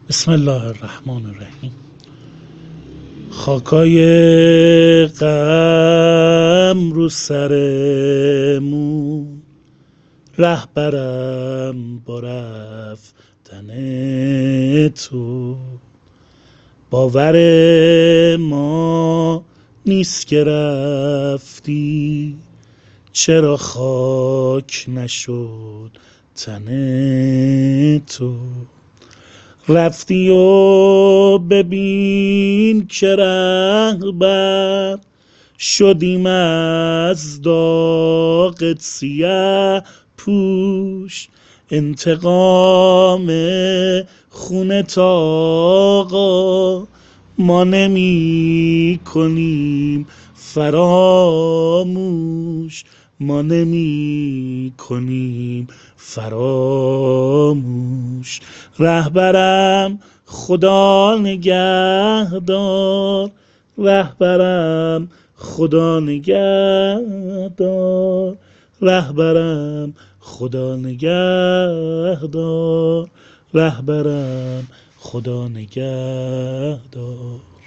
بسم الله الرحمن الرحیم. خاکای غم رو سرمون، رهبرم با رفتن تو. باور ما نیست که رفتی، چرا خاک نشد تن تو. رفتی و ببین که رهبر شدیم از داغت سیه پوش. انتقام خونت آقا ما نمی کنیم فراموش، ما نمی کنیم فراموش. رهبرم خدا نگهدار، رهبرم خدا نگهدار، رهبرم خدا نگهدار، رهبرم خدا نگهدار.